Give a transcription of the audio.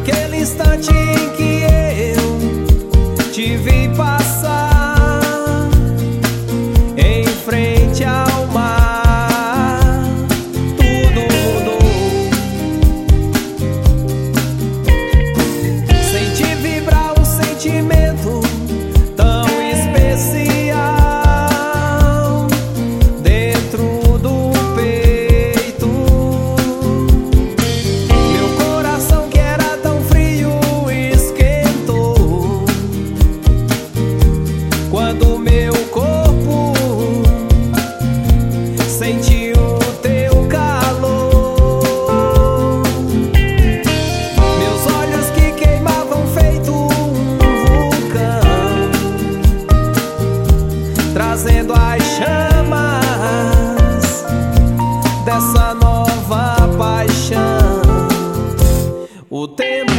naquele instante em que eu te vi passar em frente ao mar, tudo mudou. Senti vibrar um sentimento tão especial dentro do peito. Meu coração, que era tão frio, esquentou quando meu corpo sentiu teu calor. Meus olhos que queimavam feito um vulcão, trazendo as chamas dessa nova paixão. O tempo